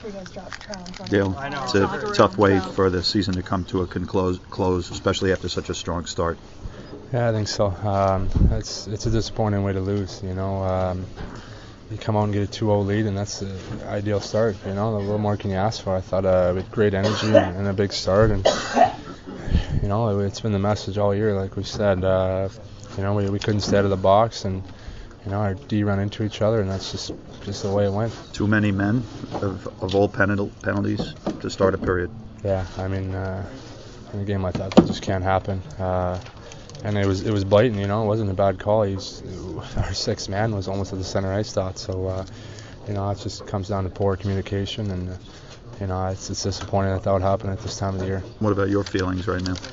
after you guys dropped Trowns on Dale, it. it's a tough way for the season to come to a close, especially after such a strong start. Yeah, I think so. It's a disappointing way to lose. You come out and get a 2-0 lead, and that's the ideal start. A little more can you ask for? I thought with great energy and a big start, and it's been the message all year, like we said. We couldn't stay out of the box, and our D run into each other, and that's just the way it went. Too many men of all penalties to start a period. Yeah, in a game like that just can't happen. And it was blatant, it wasn't a bad call. Our sixth man was almost at the center ice dot, so it just comes down to poor communication, and it's disappointing that would happen at this time of the year. What about your feelings right now?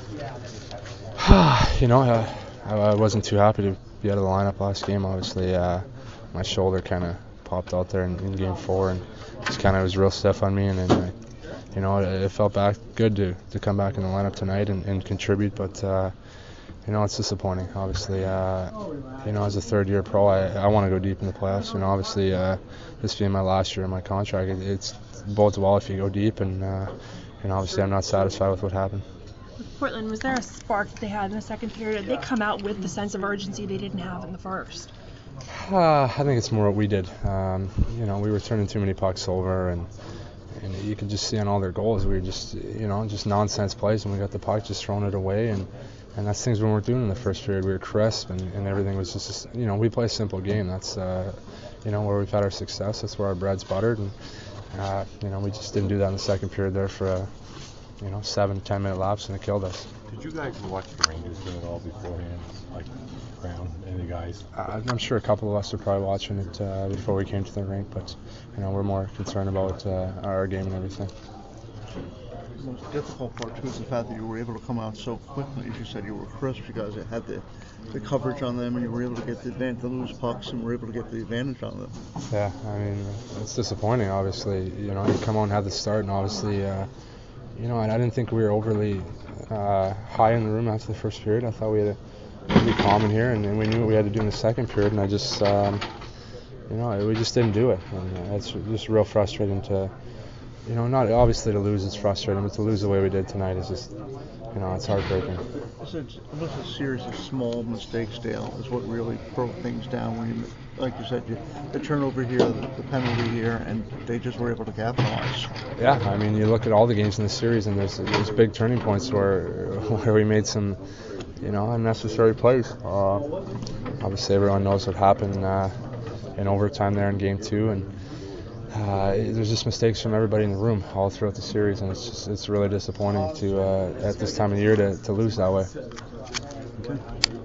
I wasn't too happy to be out of the lineup last game. Obviously, my shoulder kind of popped out there in game 4, and just kind of was real stiff on me, and then it felt good to come back in the lineup tonight and contribute, but it's disappointing. Obviously, as a third-year pro, I want to go deep in the playoffs. Obviously, this being my last year of my contract, it's bodes well if you go deep, and obviously I'm not satisfied with what happened. Portland, was there a spark that they had in the second period? Did they come out with the sense of urgency they didn't have in the first? I think it's more what we did. We were turning too many pucks over, and you could just see on all their goals, we were just nonsense plays, and we got the puck, just throwing it away, and that's things we weren't doing in the first period. We were crisp, and everything was just, we play a simple game. That's, where we've had our success. That's where our bread's buttered, and, we just didn't do that in the second period there for a 7-10 minute lapse, and it killed us. Did you guys watch the Rangers game at all beforehand, like Crown, any guys? I'm sure a couple of us were probably watching it before we came to the rink, but we're more concerned about our game and everything. The most difficult part too is the fact that you were able to come out so quickly. As you said, you were crisp. You guys had the coverage on them, and you were able to get the loose pucks, and were able to get the advantage on them. Yeah, it's disappointing. Obviously, you come out and have the start, and obviously. And I didn't think we were overly high in the room after the first period. I thought we had to be calm in here, and we knew what we had to do in the second period, and I just, we just didn't do it. And it's just real frustrating to, not obviously to lose, it's frustrating, but to lose the way we did tonight is just, it's heartbreaking. It was a series of small mistakes, Dale, is what really broke things down when you, like you said, the turnover here, the penalty here, and they just were able to capitalize. Yeah, you look at all the games in the series, and there's big turning points where we made some, unnecessary plays. Obviously, everyone knows what happened in overtime there in Game 2, and there's just mistakes from everybody in the room all throughout the series, and it's really disappointing to at this time of year to lose that way. Okay.